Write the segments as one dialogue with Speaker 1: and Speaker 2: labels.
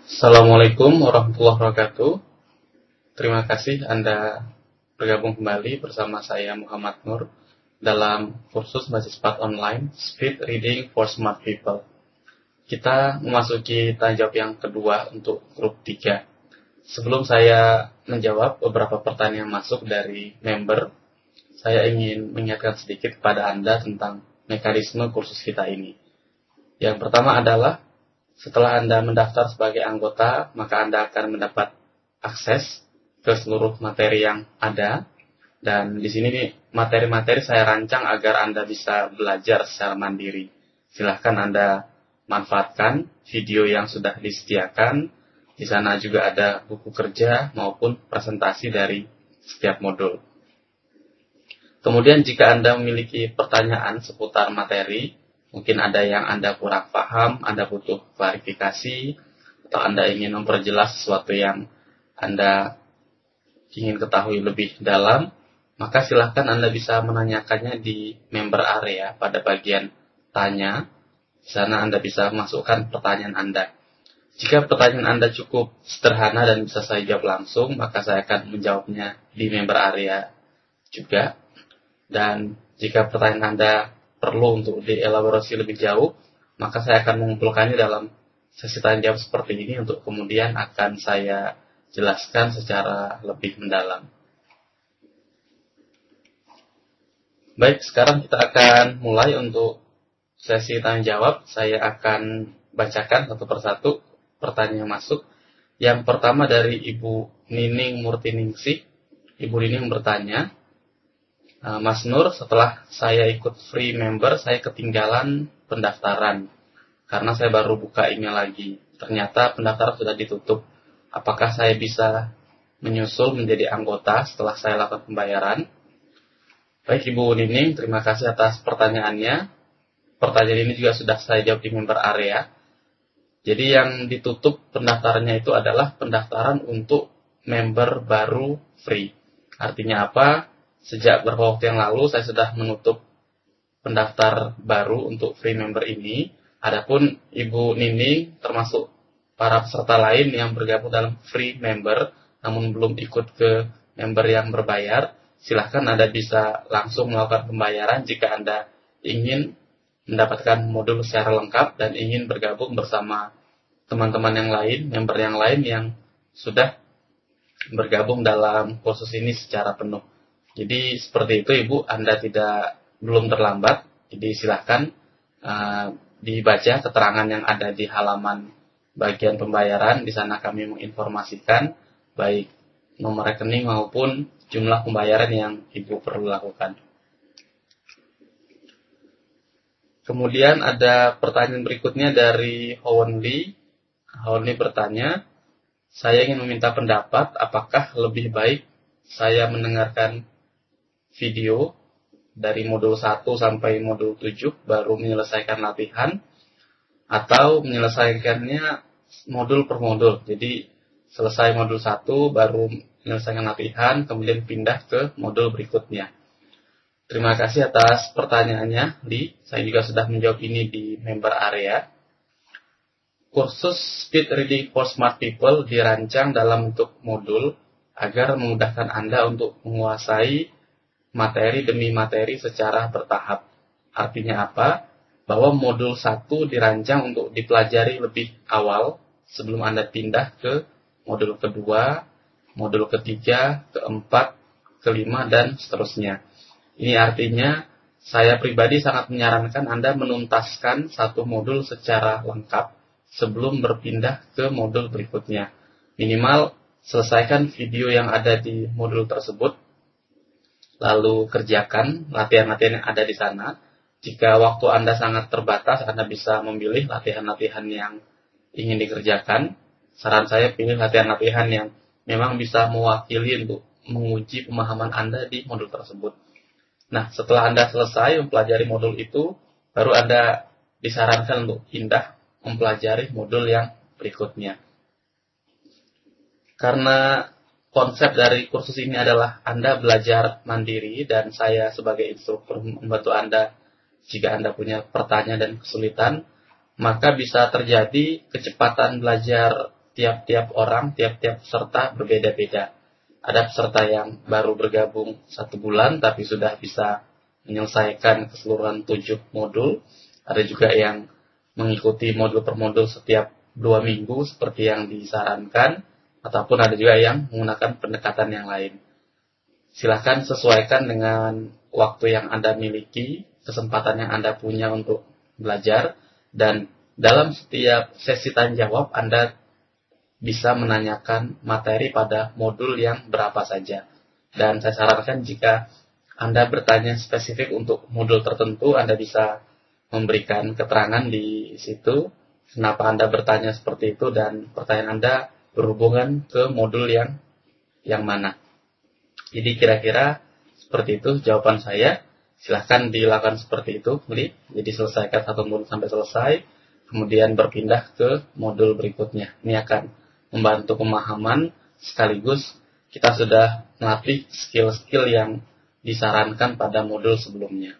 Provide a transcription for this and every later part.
Speaker 1: Assalamualaikum warahmatullahi wabarakatuh. Terima kasih Anda bergabung kembali bersama saya Muhammad Nur dalam kursus mahasiswa online Speed Reading for Smart People. Kita memasuki tanya jawab yang kedua untuk grup 3. Sebelum saya menjawab beberapa pertanyaan yang masuk dari member, saya ingin mengingatkan sedikit kepada Anda tentang mekanisme kursus kita ini. Yang pertama adalah setelah Anda mendaftar sebagai anggota, maka Anda akan mendapat akses ke seluruh materi yang ada. Dan di sini materi-materi saya rancang agar Anda bisa belajar secara mandiri. Silahkan Anda manfaatkan video yang sudah disediakan. Di sana juga ada buku kerja maupun presentasi dari setiap modul. Kemudian jika Anda memiliki pertanyaan seputar materi, mungkin ada yang Anda kurang paham, Anda butuh klarifikasi, atau Anda ingin memperjelas sesuatu yang Anda ingin ketahui lebih dalam, maka silahkan Anda bisa menanyakannya di member area pada bagian tanya. Di sana Anda bisa masukkan pertanyaan Anda. Jika pertanyaan Anda cukup sederhana dan bisa saya jawab langsung, maka saya akan menjawabnya di member area juga. Dan jika pertanyaan Anda perlu untuk dielaborasi lebih jauh, maka saya akan mengumpulkannya dalam sesi tanya jawab seperti ini untuk kemudian akan saya jelaskan secara lebih mendalam. Baik, sekarang kita akan mulai untuk sesi tanya jawab. Saya akan bacakan satu persatu pertanyaan yang masuk. Yang pertama dari Ibu Nining Murtiningsih. Ibu Nining bertanya, Mas Nur, setelah saya ikut free member, saya ketinggalan pendaftaran karena saya baru buka email lagi. Ternyata pendaftaran sudah ditutup. Apakah saya bisa menyusul menjadi anggota setelah saya lakukan pembayaran? Baik Ibu Nining, terima kasih atas pertanyaannya. Pertanyaan ini juga sudah saya jawab di member area. Jadi yang ditutup pendaftarannya itu adalah pendaftaran untuk member baru free. Artinya apa? Sejak beberapa waktu yang lalu saya sudah menutup pendaftar baru untuk free member ini. Adapun Ibu Nining termasuk para peserta lain yang bergabung dalam free member namun belum ikut ke member yang berbayar, silahkan Anda bisa langsung melakukan pembayaran jika Anda ingin mendapatkan modul secara lengkap dan ingin bergabung bersama teman-teman yang lain, member yang lain yang sudah bergabung dalam kursus ini secara penuh. Jadi seperti itu Ibu, Anda belum terlambat. Jadi silahkan dibaca keterangan yang ada di halaman bagian pembayaran. Di sana kami menginformasikan baik nomor rekening maupun jumlah pembayaran yang Ibu perlu lakukan. Kemudian ada pertanyaan berikutnya dari Howon Lee. Howon Lee bertanya, saya ingin meminta pendapat apakah lebih baik saya mendengarkan video dari modul 1 sampai modul 7 baru menyelesaikan latihan atau menyelesaikannya modul per modul. Jadi selesai modul 1 baru menyelesaikan latihan kemudian pindah ke modul berikutnya. Terima kasih atas pertanyaannya, Li. Saya juga sudah menjawab ini di member area. Kursus Speed Reading for Smart People dirancang dalam bentuk modul agar memudahkan Anda untuk menguasai materi demi materi secara bertahap. Artinya apa? Bahwa modul 1 dirancang untuk dipelajari lebih awal sebelum Anda pindah ke modul kedua, modul ketiga, keempat, kelima, dan seterusnya. Ini artinya saya pribadi sangat menyarankan Anda menuntaskan satu modul secara lengkap sebelum berpindah ke modul berikutnya. Minimal selesaikan video yang ada di modul tersebut, lalu kerjakan latihan-latihan yang ada di sana. Jika waktu Anda sangat terbatas, Anda bisa memilih latihan-latihan yang ingin dikerjakan. Saran saya pilih latihan-latihan yang memang bisa mewakili untuk menguji pemahaman Anda di modul tersebut. Nah, setelah Anda selesai mempelajari modul itu, baru Anda disarankan untuk pindah mempelajari modul yang berikutnya. Karena konsep dari kursus ini adalah Anda belajar mandiri dan saya sebagai instruktur membantu Anda jika Anda punya pertanyaan dan kesulitan, maka bisa terjadi kecepatan belajar tiap-tiap orang, tiap-tiap peserta berbeda-beda. Ada peserta yang baru bergabung 1 bulan tapi sudah bisa menyelesaikan keseluruhan 7 modul. Ada juga yang mengikuti modul per modul setiap 2 minggu seperti yang disarankan, ataupun ada juga yang menggunakan pendekatan yang lain. Silakan sesuaikan dengan waktu yang Anda miliki, kesempatan yang Anda punya untuk belajar, dan dalam setiap sesi tanya jawab Anda bisa menanyakan materi pada modul yang berapa saja. Dan saya sarankan jika Anda bertanya spesifik untuk modul tertentu, Anda bisa memberikan keterangan di situ kenapa Anda bertanya seperti itu dan pertanyaan Anda berhubungan ke modul yang mana. Jadi kira-kira seperti itu jawaban saya. Silahkan dilakukan seperti itu, jadi selesaikan 1 modul sampai selesai, kemudian berpindah ke modul berikutnya. Ini akan membantu pemahaman, sekaligus kita sudah melatih skill-skill yang disarankan pada modul sebelumnya.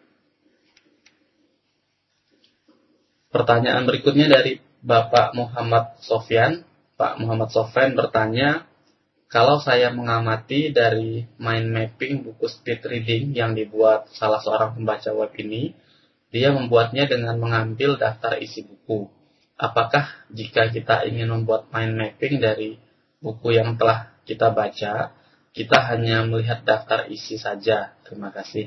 Speaker 1: Pertanyaan berikutnya dari Bapak Muhammad Sofyan. Pak Muhammad Sofyan bertanya, kalau saya mengamati dari mind mapping buku speed reading yang dibuat salah seorang pembaca web ini, dia membuatnya dengan mengambil daftar isi buku. Apakah jika kita ingin membuat mind mapping dari buku yang telah kita baca, kita hanya melihat daftar isi saja? Terima kasih.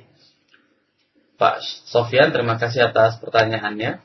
Speaker 1: Pak Sofyan, terima kasih atas pertanyaannya.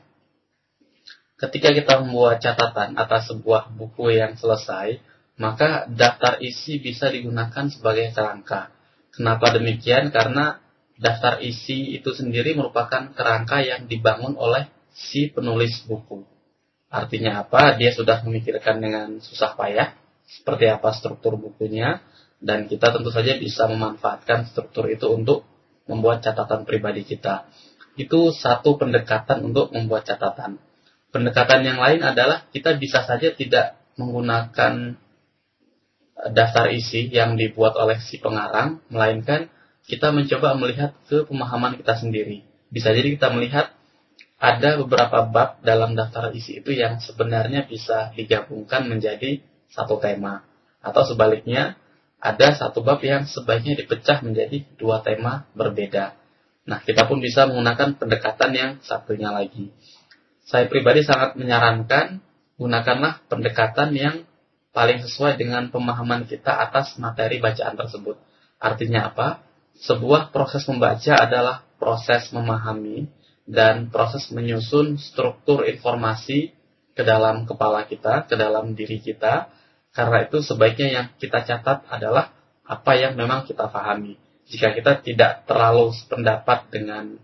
Speaker 1: Ketika kita membuat catatan atas sebuah buku yang selesai, maka daftar isi bisa digunakan sebagai kerangka. Kenapa demikian? Karena daftar isi itu sendiri merupakan kerangka yang dibangun oleh si penulis buku. Artinya apa? Dia sudah memikirkan dengan susah payah seperti apa struktur bukunya, dan kita tentu saja bisa memanfaatkan struktur itu untuk membuat catatan pribadi kita. Itu satu pendekatan untuk membuat catatan. Pendekatan yang lain adalah kita bisa saja tidak menggunakan daftar isi yang dibuat oleh si pengarang, melainkan kita mencoba melihat ke pemahaman kita sendiri. Bisa jadi kita melihat ada beberapa bab dalam daftar isi itu yang sebenarnya bisa digabungkan menjadi satu tema. Atau sebaliknya, ada satu bab yang sebaiknya dipecah menjadi 2 tema berbeda. Nah, kita pun bisa menggunakan pendekatan yang satunya lagi. Saya pribadi sangat menyarankan, gunakanlah pendekatan yang paling sesuai dengan pemahaman kita atas materi bacaan tersebut. Artinya apa? Sebuah proses membaca adalah proses memahami dan proses menyusun struktur informasi ke dalam kepala kita, ke dalam diri kita. Karena itu sebaiknya yang kita catat adalah apa yang memang kita pahami. Jika kita tidak terlalu sependapat dengan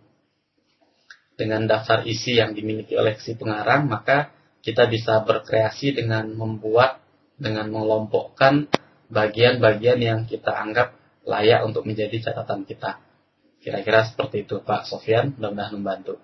Speaker 1: daftar isi yang dimiliki oleh si pengarang, maka kita bisa berkreasi dengan mengelompokkan bagian-bagian yang kita anggap layak untuk menjadi catatan kita. Kira-kira seperti itu, Pak Sofyan, mudah-mudahan membantu.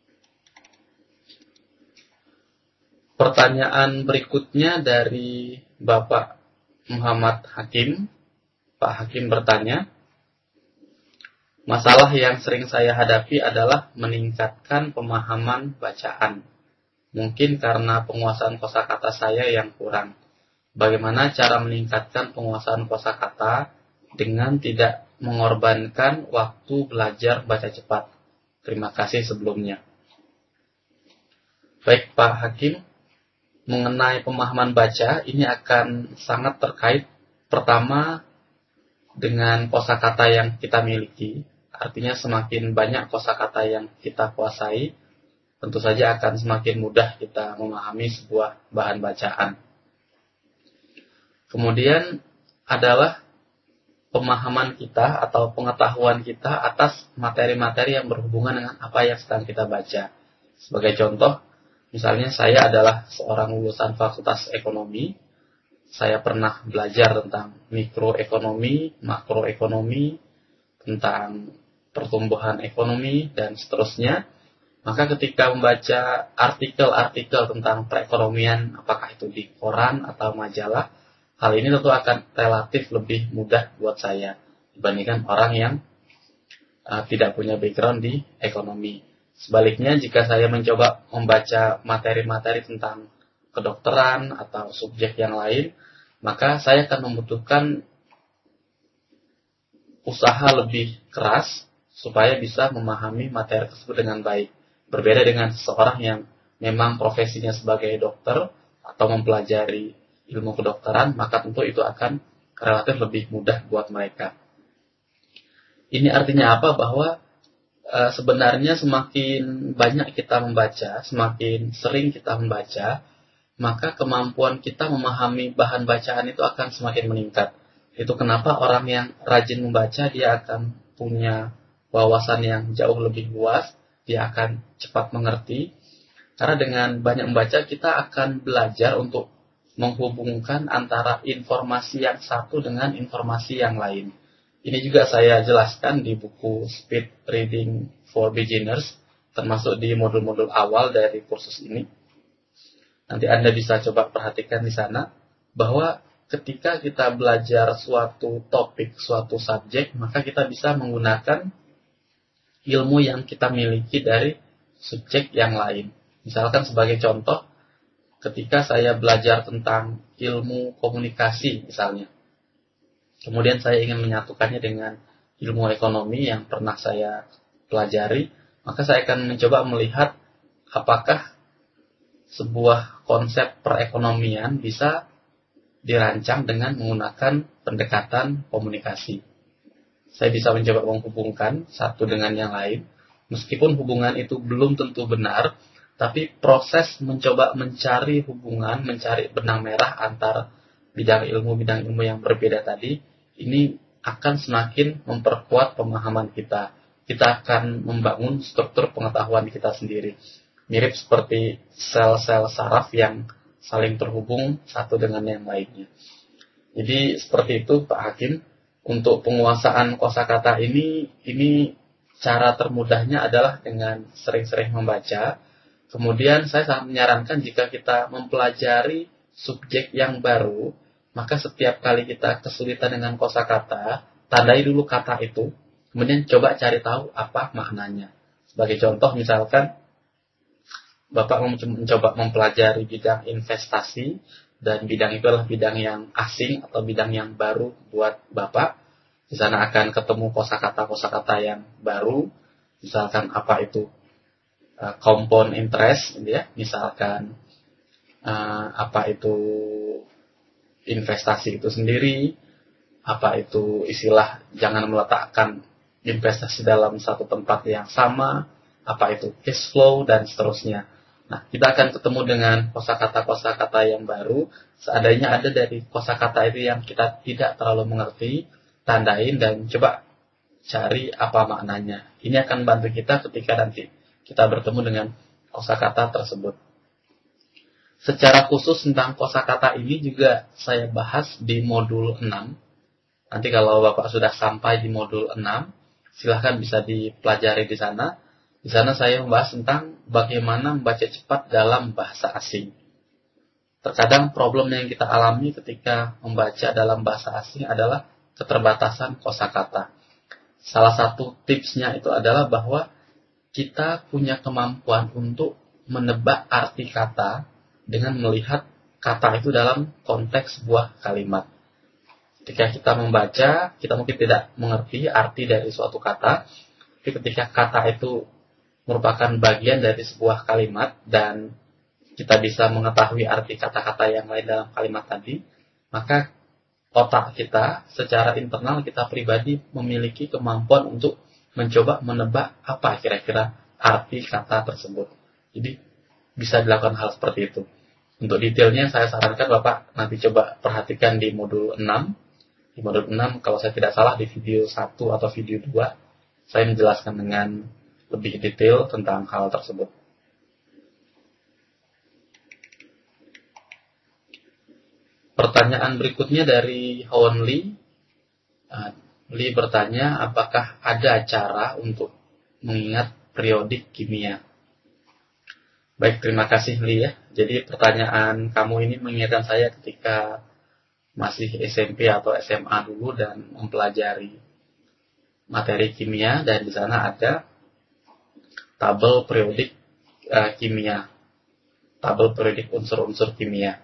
Speaker 1: Pertanyaan berikutnya dari Bapak Muhammad Hakim. Pak Hakim bertanya, masalah yang sering saya hadapi adalah meningkatkan pemahaman bacaan. Mungkin karena penguasaan kosakata saya yang kurang. Bagaimana cara meningkatkan penguasaan kosakata dengan tidak mengorbankan waktu belajar baca cepat? Terima kasih sebelumnya. Baik Pak Hakim, mengenai pemahaman baca ini akan sangat terkait pertama dengan kosakata yang kita miliki. Artinya semakin banyak kosakata yang kita kuasai, tentu saja akan semakin mudah kita memahami sebuah bahan bacaan. Kemudian adalah pemahaman kita atau pengetahuan kita atas materi-materi yang berhubungan dengan apa yang sedang kita baca. Sebagai contoh, misalnya saya adalah seorang lulusan Fakultas Ekonomi. Saya pernah belajar tentang mikroekonomi, makroekonomi, tentang pertumbuhan ekonomi, dan seterusnya. Maka ketika membaca artikel-artikel tentang perekonomian, apakah itu di koran atau majalah, hal ini tentu akan relatif lebih mudah buat saya dibandingkan orang yang tidak punya background di ekonomi. Sebaliknya, jika saya mencoba membaca materi-materi tentang kedokteran atau subjek yang lain, maka saya akan membutuhkan usaha lebih keras supaya bisa memahami materi tersebut dengan baik. Berbeda dengan seseorang yang memang profesinya sebagai dokter atau mempelajari ilmu kedokteran, maka tentu itu akan relatif lebih mudah buat mereka. Ini artinya apa? Bahwa sebenarnya semakin banyak kita membaca, semakin sering kita membaca, maka kemampuan kita memahami bahan bacaan itu akan semakin meningkat. Itu kenapa orang yang rajin membaca, dia akan punya wawasan yang jauh lebih luas, dia akan cepat mengerti. Karena dengan banyak membaca, kita akan belajar untuk menghubungkan antara informasi yang satu dengan informasi yang lain. Ini juga saya jelaskan di buku Speed Reading for Beginners, termasuk di modul-modul awal dari kursus ini. Nanti Anda bisa coba perhatikan di sana, bahwa ketika kita belajar suatu topik, suatu subjek, maka kita bisa menggunakan ilmu yang kita miliki dari subjek yang lain. Misalkan sebagai contoh, ketika saya belajar tentang ilmu komunikasi misalnya, kemudian saya ingin menyatukannya dengan ilmu ekonomi yang pernah saya pelajari, maka saya akan mencoba melihat apakah sebuah konsep perekonomian bisa dirancang dengan menggunakan pendekatan komunikasi. Saya bisa mencoba menghubungkan satu dengan yang lain, meskipun hubungan itu belum tentu benar, tapi proses mencoba mencari hubungan, mencari benang merah antara bidang ilmu yang berbeda tadi, ini akan semakin memperkuat pemahaman kita. Kita akan membangun struktur pengetahuan kita sendiri. Mirip seperti sel-sel saraf yang saling terhubung satu dengan yang lainnya. Jadi seperti itu Pak Hakim. Untuk penguasaan kosakata ini cara termudahnya adalah dengan sering-sering membaca. Kemudian saya sangat menyarankan jika kita mempelajari subjek yang baru, maka setiap kali kita kesulitan dengan kosakata, tandai dulu kata itu, kemudian coba cari tahu apa maknanya. Sebagai contoh misalkan, Bapak mencoba mempelajari bidang investasi, dan bidang itu adalah bidang yang asing atau bidang yang baru buat Bapak. Di sana akan ketemu kosakata yang baru, misalkan apa itu compound interest, ya, misalkan apa itu investasi itu sendiri, apa itu istilah jangan meletakkan investasi dalam satu tempat yang sama, apa itu cash flow, dan seterusnya. Nah, kita akan ketemu dengan kosakata-kosakata yang baru. Seandainya ada dari kosakata itu yang kita tidak terlalu mengerti, tandain dan coba cari apa maknanya. Ini akan bantu kita ketika nanti kita bertemu dengan kosakata tersebut. Secara khusus tentang kosakata ini juga saya bahas di modul 6. Nanti kalau Bapak sudah sampai di modul 6, silahkan bisa dipelajari di sana. Di sana saya membahas tentang bagaimana membaca cepat dalam bahasa asing. Terkadang problem yang kita alami ketika membaca dalam bahasa asing adalah keterbatasan kosakata. Salah satu tipsnya itu adalah bahwa kita punya kemampuan untuk menebak arti kata dengan melihat kata itu dalam konteks sebuah kalimat. Ketika kita membaca, kita mungkin tidak mengerti arti dari suatu kata, tapi ketika kata itu merupakan bagian dari sebuah kalimat dan kita bisa mengetahui arti kata-kata yang lain dalam kalimat tadi, maka otak kita secara internal kita pribadi memiliki kemampuan untuk mencoba menebak apa kira-kira arti kata tersebut. Jadi bisa dilakukan hal seperti itu. Untuk detailnya saya sarankan Bapak nanti coba perhatikan di modul 6. Di modul 6 kalau saya tidak salah di video 1 atau video 2 saya menjelaskan dengan lebih detail tentang hal tersebut. Pertanyaan berikutnya dari Hon Lee. Lee bertanya, apakah ada cara untuk mengingat periodik kimia? Baik, terima kasih Lee ya. Jadi pertanyaan kamu ini mengingatkan saya ketika masih SMP atau SMA dulu dan mempelajari materi kimia, dan di sana ada tabel periodik kimia. tabel periodik unsur-unsur kimia.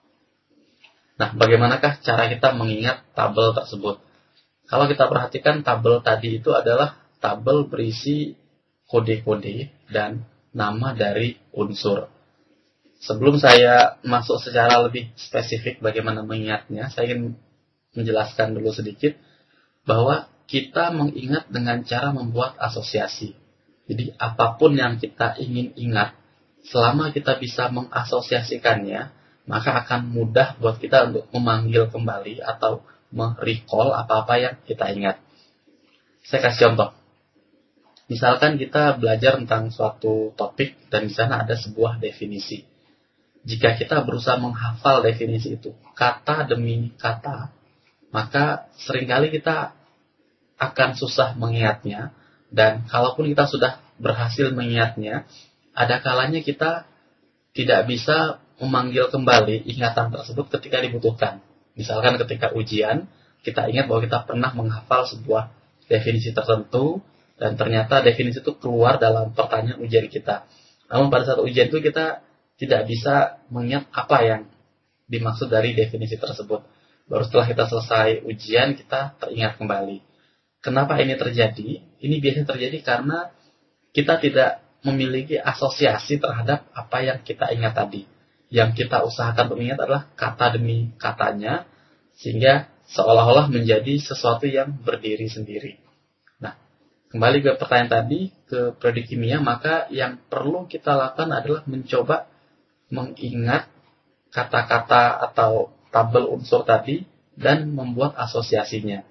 Speaker 1: Nah, bagaimanakah cara kita mengingat tabel tersebut? Kalau kita perhatikan tabel tadi itu adalah tabel berisi kode-kode dan nama dari unsur. Sebelum saya masuk secara lebih spesifik bagaimana mengingatnya, saya ingin menjelaskan dulu sedikit bahwa kita mengingat dengan cara membuat asosiasi. Jadi apapun yang kita ingin ingat, selama kita bisa mengasosiasikannya, maka akan mudah buat kita untuk memanggil kembali atau merecall apa-apa yang kita ingat. Saya kasih contoh. Misalkan kita belajar tentang suatu topik dan di sana ada sebuah definisi. Jika kita berusaha menghafal definisi itu, kata demi kata, maka seringkali kita akan susah mengingatnya, dan kalaupun kita sudah berhasil mengingatnya, ada kalanya kita tidak bisa memanggil kembali ingatan tersebut ketika dibutuhkan. Misalkan ketika ujian, kita ingat bahwa kita pernah menghafal sebuah definisi tertentu, dan ternyata definisi itu keluar dalam pertanyaan ujian kita. Namun pada saat ujian itu kita tidak bisa mengingat apa yang dimaksud dari definisi tersebut. Baru setelah kita selesai ujian, kita teringat kembali. Kenapa ini terjadi? Ini biasanya terjadi karena kita tidak memiliki asosiasi terhadap apa yang kita ingat tadi. Yang kita usahakan untuk mengingat adalah kata demi katanya, sehingga seolah-olah menjadi sesuatu yang berdiri sendiri. Nah, kembali ke pertanyaan tadi, ke periodik kimia, maka yang perlu kita lakukan adalah mencoba mengingat kata-kata atau tabel unsur tadi dan membuat asosiasinya.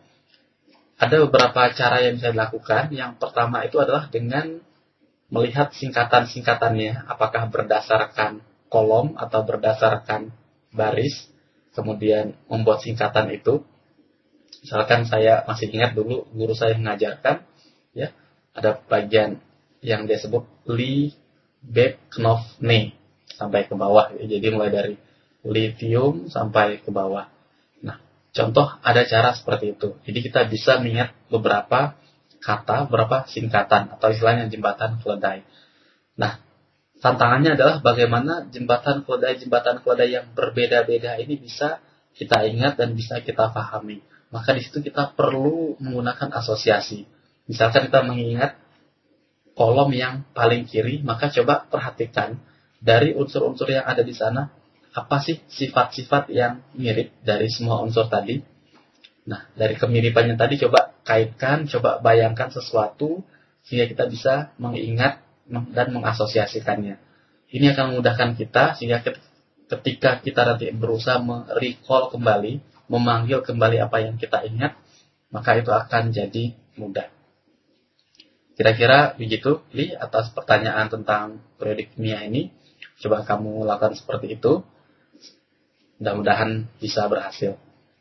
Speaker 1: Ada beberapa cara yang bisa dilakukan. Yang pertama itu adalah dengan melihat singkatan-singkatannya, apakah berdasarkan kolom atau berdasarkan baris, kemudian membuat singkatan itu. Misalkan saya masih ingat dulu guru saya mengajarkan, ya, ada bagian yang dia sebut Li, Beb, Knof, Ne sampai ke bawah. Ya. Jadi mulai dari lithium sampai ke bawah. Nah, contoh ada cara seperti itu. Jadi kita bisa mengingat beberapa kata, beberapa singkatan atau istilahnya jembatan keledai. Nah, tantangannya adalah bagaimana jembatan keledai yang berbeda-beda ini bisa kita ingat dan bisa kita pahami. Maka di situ kita perlu menggunakan asosiasi. Misalkan kita mengingat kolom yang paling kiri, maka coba perhatikan dari unsur-unsur yang ada di sana, apa sih sifat-sifat yang mirip dari semua unsur tadi. Nah, dari kemiripannya tadi coba kaitkan, coba bayangkan sesuatu sehingga kita bisa mengingat dan mengasosiasikannya. Ini akan memudahkan kita sehingga ketika kita nanti berusaha merecall kembali, memanggil kembali apa yang kita ingat, maka itu akan jadi mudah. Kira-kira begitu, Li, atas pertanyaan tentang periodik kimia ini. Coba kamu lakukan seperti itu. Mudah-mudahan bisa berhasil.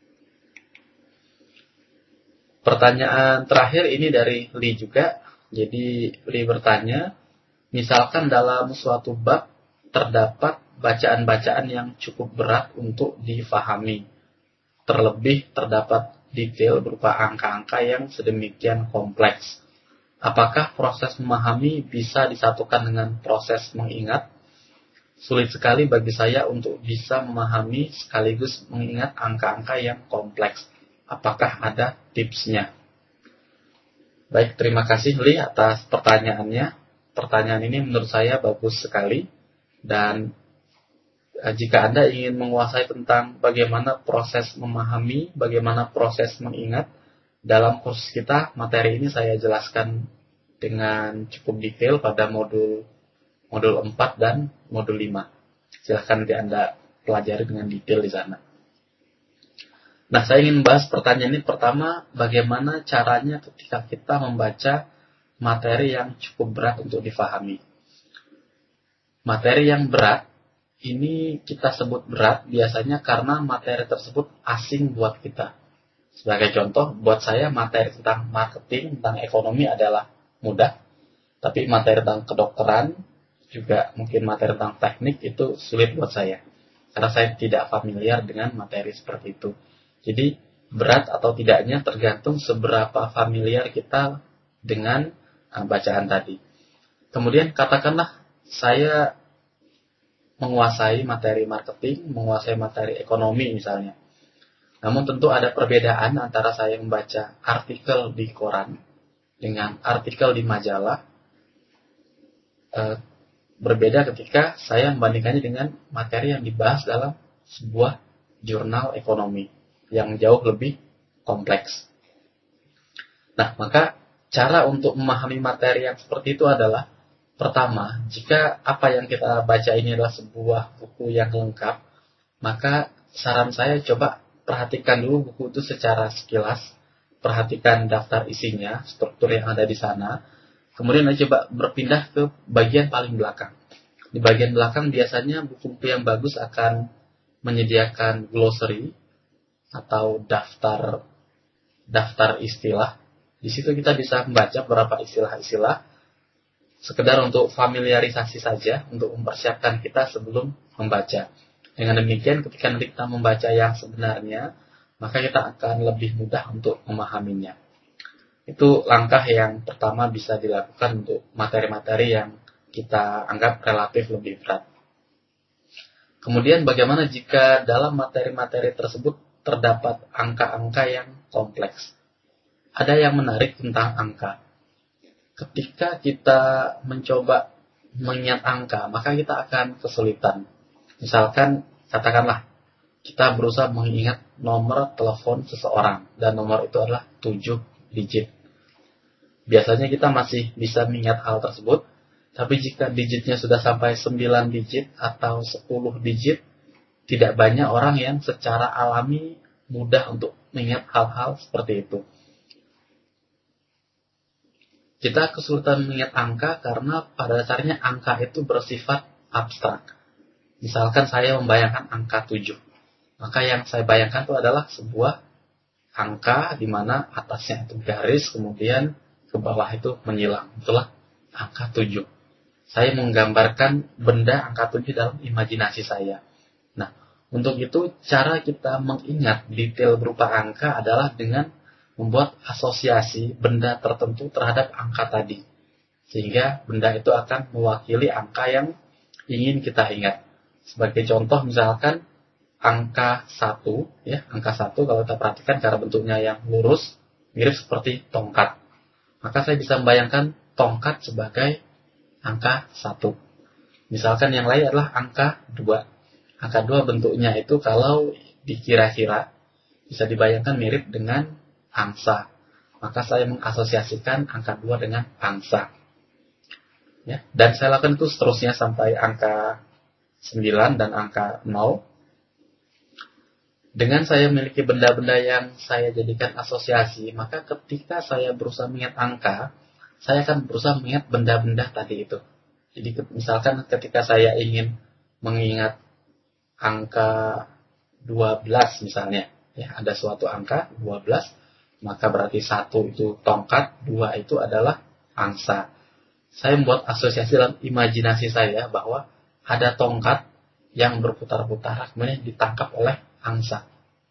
Speaker 1: Pertanyaan terakhir ini dari Li juga. Jadi Li bertanya, misalkan dalam suatu bab terdapat bacaan-bacaan yang cukup berat untuk difahami. Terlebih terdapat detail berupa angka-angka yang sedemikian kompleks. Apakah proses memahami bisa disatukan dengan proses mengingat? Sulit sekali bagi saya untuk bisa memahami sekaligus mengingat angka-angka yang kompleks. Apakah ada tipsnya? Baik, terima kasih Li atas pertanyaannya. Pertanyaan ini menurut saya bagus sekali. Dan jika Anda ingin menguasai tentang bagaimana proses memahami, bagaimana proses mengingat, dalam kursus kita, materi ini saya jelaskan dengan cukup detail pada modul 4 dan modul 5. Silahkan nanti Anda pelajari dengan detail di sana. Nah, saya ingin membahas pertanyaan ini pertama, bagaimana caranya ketika kita membaca materi yang cukup berat untuk difahami. Materi yang berat, ini kita sebut berat biasanya karena materi tersebut asing buat kita. Sebagai contoh, buat saya materi tentang marketing, tentang ekonomi adalah mudah. Tapi materi tentang kedokteran, juga mungkin materi tentang teknik itu sulit buat saya. Karena saya tidak familiar dengan materi seperti itu. Jadi berat atau tidaknya tergantung seberapa familiar kita dengan bacaan tadi. Kemudian katakanlah saya menguasai materi marketing, menguasai materi ekonomi misalnya. Namun tentu ada perbedaan antara saya membaca artikel di koran dengan artikel di majalah. Berbeda ketika saya membandingkannya dengan materi yang dibahas dalam sebuah jurnal ekonomi yang jauh lebih kompleks. Nah, maka cara untuk memahami materi yang seperti itu adalah, pertama, jika apa yang kita baca ini adalah sebuah buku yang lengkap, maka saran saya coba perhatikan dulu buku itu secara sekilas, perhatikan daftar isinya, struktur yang ada di sana, kemudian coba berpindah ke bagian paling belakang. Di bagian belakang biasanya buku-buku yang bagus akan menyediakan glossary atau daftar istilah. Di situ kita bisa membaca beberapa istilah-istilah sekedar untuk familiarisasi saja, untuk mempersiapkan kita sebelum membaca. Dengan demikian ketika nanti kita membaca yang sebenarnya, maka kita akan lebih mudah untuk memahaminya. Itu langkah yang pertama bisa dilakukan untuk materi-materi yang kita anggap relatif lebih berat. Kemudian bagaimana jika dalam materi-materi tersebut terdapat angka-angka yang kompleks? Ada yang menarik tentang angka. Ketika kita mencoba mengingat angka, maka kita akan kesulitan. Misalkan, katakanlah, kita berusaha mengingat nomor telepon seseorang, dan nomor itu adalah 7 digit. Biasanya kita masih bisa mengingat hal tersebut, tapi jika digitnya sudah sampai 9 digit atau 10 digit, tidak banyak orang yang secara alami mudah untuk mengingat hal-hal seperti itu. Kita kesulitan mengingat angka karena pada dasarnya angka itu bersifat abstrak. Misalkan saya membayangkan angka 7. Maka yang saya bayangkan itu adalah sebuah angka di mana atasnya itu garis, kemudian ke bawah itu menyilang. Itulah angka 7. Saya menggambarkan benda angka 7 dalam imajinasi saya. Nah, untuk itu cara kita mengingat detail berupa angka adalah dengan membuat asosiasi benda tertentu terhadap angka tadi. Sehingga benda itu akan mewakili angka yang ingin kita ingat. Sebagai contoh misalkan angka 1, ya, angka 1 kalau kita perhatikan cara bentuknya yang lurus, mirip seperti tongkat. Maka saya bisa membayangkan tongkat sebagai angka 1. Misalkan yang lain adalah angka 2. Angka 2 bentuknya itu kalau dikira-kira bisa dibayangkan mirip dengan angsa. Maka saya mengasosiasikan angka 2 dengan angsa. Ya, dan saya lakukan itu seterusnya sampai angka 9 dan angka 0. Dengan saya memiliki benda-benda yang saya jadikan asosiasi, maka ketika saya berusaha mengingat angka, saya akan berusaha mengingat benda-benda tadi itu. Jadi misalkan ketika saya ingin mengingat angka 12 misalnya, ya, ada suatu angka 12, maka berarti 1 itu tongkat, 2 itu adalah angsa. Saya membuat asosiasi dalam imajinasi saya bahwa ada tongkat yang berputar-putar, kemudian ditangkap oleh angsa.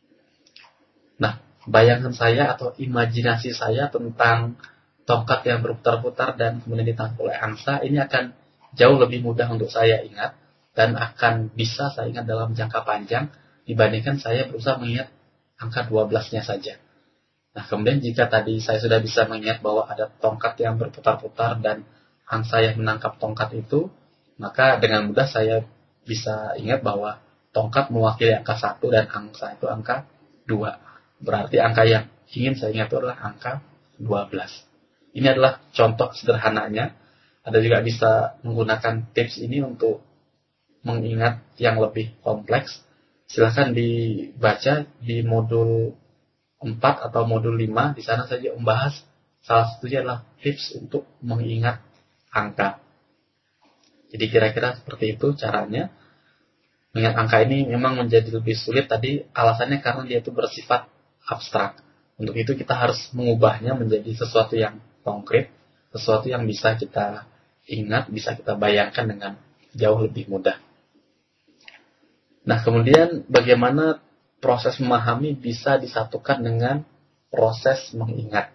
Speaker 1: Nah, bayangan saya atau imajinasi saya tentang tongkat yang berputar-putar dan kemudian ditangkap oleh angsa, ini akan jauh lebih mudah untuk saya ingat, dan akan bisa saya ingat dalam jangka panjang dibandingkan saya berusaha mengingat angka 12-nya saja. Nah, kemudian jika tadi saya sudah bisa mengingat bahwa ada tongkat yang berputar-putar dan angsa yang menangkap tongkat itu, maka dengan mudah saya bisa ingat bahwa tongkat mewakili angka 1 dan angsa itu angka 2. Berarti angka yang ingin saya ingat itu adalah angka 12. Ini adalah contoh sederhananya. Ada juga bisa menggunakan tips ini untuk mengingat yang lebih kompleks. Silahkan dibaca di modul 4 atau modul 5, di sana saja membahas salah satunya adalah tips untuk mengingat angka. Jadi kira-kira seperti itu caranya. Mengingat angka ini memang menjadi lebih sulit tadi alasannya karena dia itu bersifat abstrak. Untuk itu kita harus mengubahnya menjadi sesuatu yang konkret, sesuatu yang bisa kita ingat, bisa kita bayangkan dengan jauh lebih mudah. Nah, kemudian bagaimana proses memahami bisa disatukan dengan proses mengingat.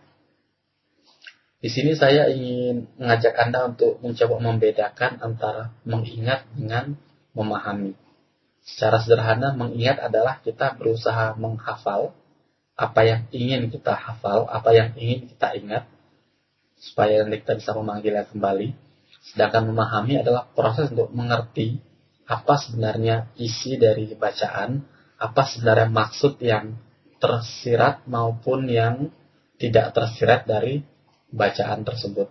Speaker 1: Di sini saya ingin mengajak Anda untuk mencoba membedakan antara mengingat dengan memahami. Secara sederhana, mengingat adalah kita berusaha menghafal apa yang ingin kita hafal, apa yang ingin kita ingat, supaya nanti kita bisa memanggilnya kembali. Sedangkan memahami adalah proses untuk mengerti apa sebenarnya isi dari bacaan, apa sebenarnya maksud yang tersirat maupun yang tidak tersirat dari bacaan tersebut.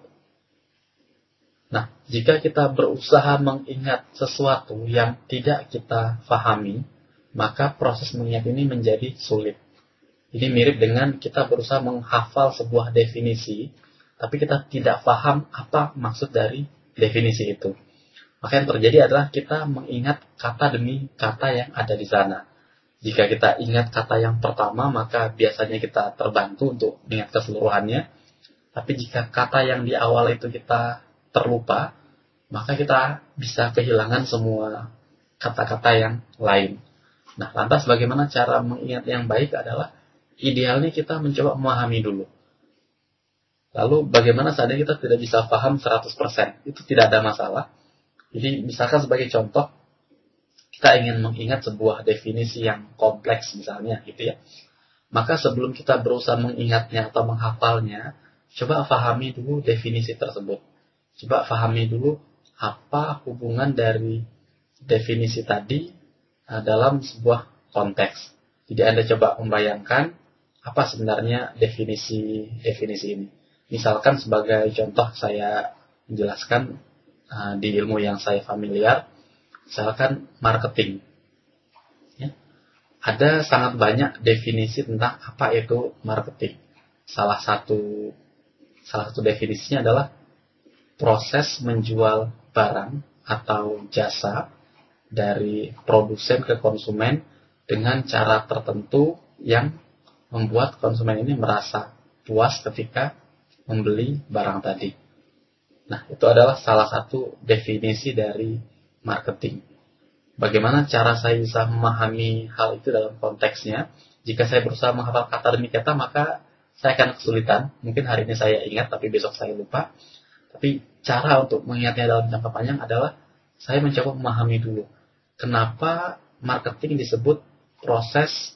Speaker 1: Nah, jika kita berusaha mengingat sesuatu yang tidak kita fahami, maka proses mengingat ini menjadi sulit. Ini mirip dengan kita berusaha menghafal sebuah definisi, tapi kita tidak paham apa maksud dari definisi itu. Maka yang terjadi adalah kita mengingat kata demi kata yang ada di sana. Jika kita ingat kata yang pertama, maka biasanya kita terbantu untuk mengingat keseluruhannya. Tapi jika kata yang di awal itu kita terlupa, maka kita bisa kehilangan semua kata-kata yang lain. Nah, lantas bagaimana cara mengingat yang baik adalah idealnya kita mencoba memahami dulu. Lalu bagaimana seandainya kita tidak bisa paham 100%? Itu tidak ada masalah. Jadi misalkan sebagai contoh, kita ingin mengingat sebuah definisi yang kompleks misalnya gitu ya. Maka sebelum kita berusaha mengingatnya atau menghafalnya, coba pahami dulu definisi tersebut. Coba pahami dulu apa hubungan dari definisi tadi dalam sebuah konteks. Jadi Anda coba membayangkan apa sebenarnya definisi ini. Misalkan sebagai contoh saya menjelaskan di ilmu yang saya familiar, misalkan marketing. Ya. Ada sangat banyak definisi tentang apa itu marketing. Salah satu definisinya adalah proses menjual barang atau jasa dari produsen ke konsumen dengan cara tertentu yang membuat konsumen ini merasa puas ketika membeli barang tadi. Nah, itu adalah salah satu definisi dari marketing. Bagaimana cara saya bisa memahami hal itu dalam konteksnya? Jika saya berusaha menghafal kata demi kata, maka saya akan kesulitan. Mungkin hari ini saya ingat, tapi besok saya lupa. Tapi cara untuk mengingatnya dalam jangka panjang adalah saya mencoba memahami dulu. Kenapa marketing disebut proses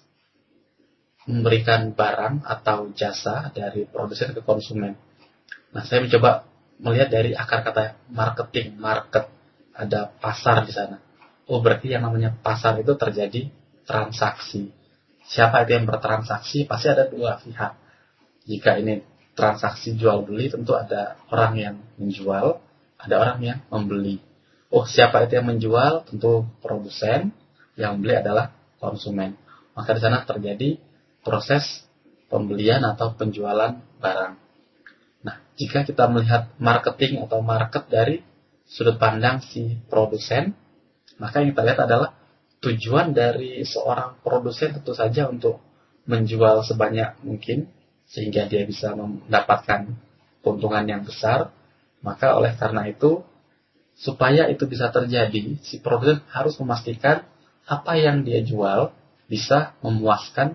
Speaker 1: memberikan barang atau jasa dari produsen ke konsumen. Nah, saya mencoba melihat dari akar kata marketing, market. Ada pasar di sana. Oh, berarti yang namanya pasar itu terjadi transaksi. Siapa itu yang bertransaksi? Pasti ada dua pihak. Jika ini transaksi jual beli, tentu ada orang yang menjual, ada orang yang membeli. Oh, siapa itu yang menjual? Tentu produsen, yang membeli adalah konsumen. Maka di sana terjadi proses pembelian atau penjualan barang. Nah, jika kita melihat marketing atau market dari sudut pandang si produsen, maka yang kita lihat adalah tujuan dari seorang produsen tentu saja untuk menjual sebanyak mungkin, sehingga dia bisa mendapatkan keuntungan yang besar. Maka oleh karena itu, supaya itu bisa terjadi, si produsen harus memastikan apa yang dia jual bisa memuaskan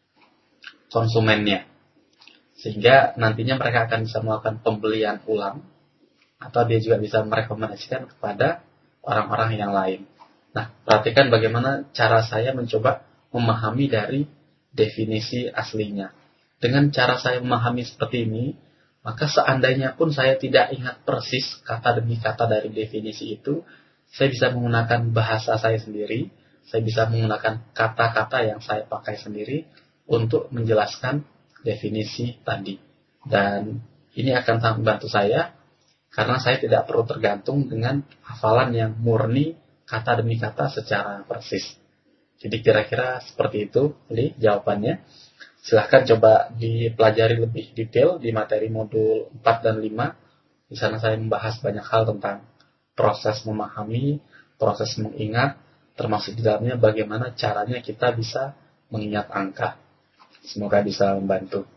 Speaker 1: konsumennya. Sehingga nantinya mereka akan bisa melakukan pembelian ulang, atau dia juga bisa merekomendasikan kepada orang-orang yang lain. Nah, perhatikan bagaimana cara saya mencoba memahami dari definisi aslinya. Dengan cara saya memahami seperti ini, maka seandainya pun saya tidak ingat persis kata demi kata dari definisi itu, saya bisa menggunakan bahasa saya sendiri, saya bisa menggunakan kata-kata yang saya pakai sendiri untuk menjelaskan definisi tadi. Dan ini akan sangat membantu saya, karena saya tidak perlu tergantung dengan hafalan yang murni kata demi kata secara persis. Jadi kira-kira seperti itu, Li, jawabannya. Silahkan coba dipelajari lebih detail di materi modul 4 dan 5. Di sana saya membahas banyak hal tentang proses memahami, proses mengingat, termasuk di dalamnya bagaimana caranya kita bisa mengingat angka. Semoga bisa membantu.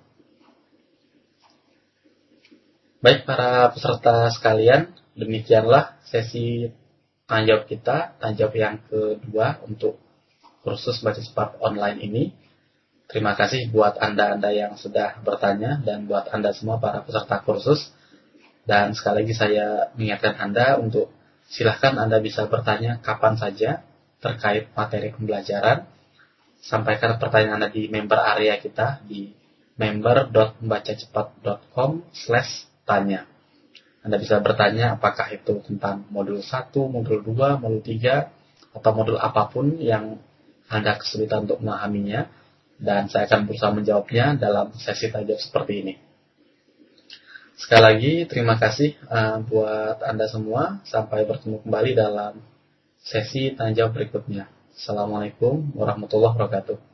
Speaker 1: Baik para peserta sekalian, demikianlah sesi tanya jawab kita, tanya jawab yang kedua untuk kursus baca cepat online ini. Terima kasih buat Anda-Anda yang sudah bertanya dan buat Anda semua para peserta kursus. Dan sekali lagi saya mengingatkan Anda untuk Silahkan Anda bisa bertanya kapan saja terkait materi pembelajaran. Sampaikan pertanyaan Anda di member area kita di member.membacacepat.com/tanya. Anda bisa bertanya apakah itu tentang modul 1, modul 2, modul 3, atau modul apapun yang Anda kesulitan untuk memahaminya, dan saya akan berusaha menjawabnya dalam sesi tanya jawab seperti ini. Sekali lagi, terima kasih buat Anda semua. Sampai bertemu kembali dalam sesi tanya jawab berikutnya. Assalamualaikum warahmatullahi wabarakatuh.